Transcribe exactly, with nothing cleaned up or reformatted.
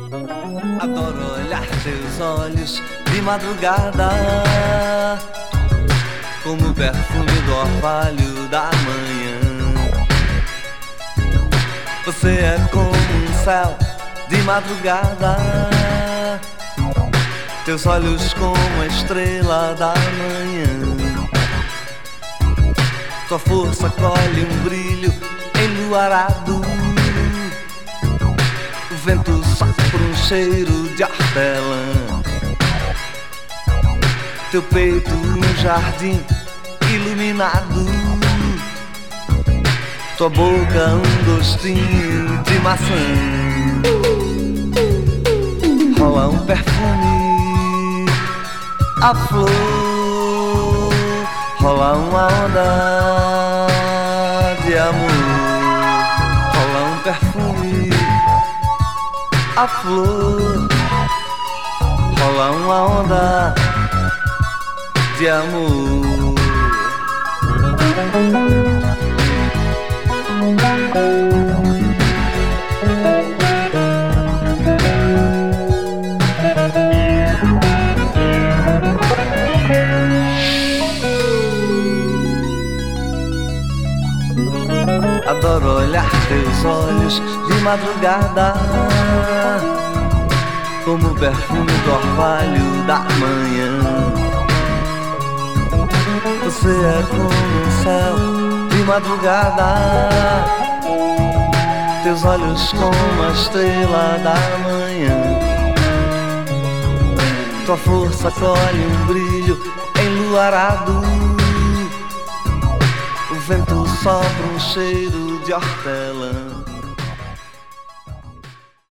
Adoro olhar teus olhos de madrugada, como o perfume do orvalho da manhã. Você é como um céu de madrugada, teus olhos como a estrela da manhã. Tua força colhe um brilho enluarado, o vento sopra um cheiro de hortelã. Teu peito um jardim iluminado, tua boca um gostinho de maçã. Rola um perfume, a flor, rola uma onda de amor. Rola um perfume, a flor, rola uma onda de amor. Adoro olhar teus olhos de madrugada, como o perfume do orvalho da manhã. Você é como um céu de madrugada, teus olhos como a estrela da manhã. Tua força colhe um brilho enluarado, o vento sopra um cheiro de hortelã.